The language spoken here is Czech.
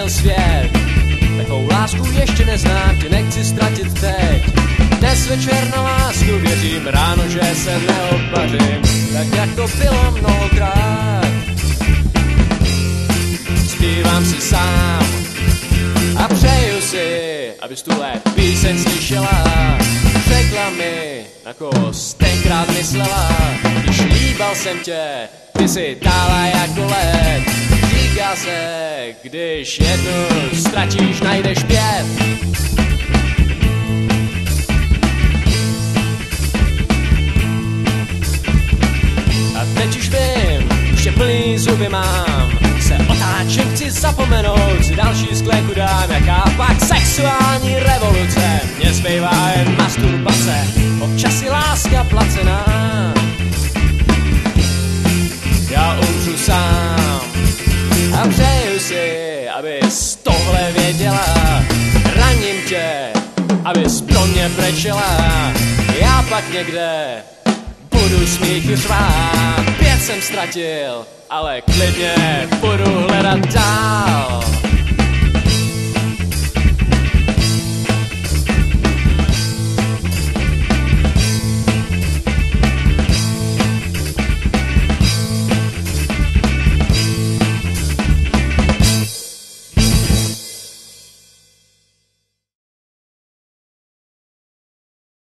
ztratil svět. Takovou lásku ještě neznám, tě nechci ztratit teď. Dnes večer na lásku věřím, ráno, že se neopařím, tak jak to bylo mnohokrát. Zpívám si sám a přeju si, abys tuhle píseň slyšela. Řekla mi, na koho jsi tenkrát myslela, když líbal jsem tě, ty jsi tála jako led. Říká se, když jednu ztratíš, najdeš 5. A teď už vím, už tě plný zuby mám, se otáčím, chci zapomenout, si další sklenku dám, jaká pak sexuální revoluce, mně zbývá jen masturbace, občas je láska placená. Já umřu sám a přeju si, abys tohle věděla, raním tě, abys pro mě brečela, já pak někde budu smíchy řvát. 5 jsem ztratil, ale klidně budu hledat dál.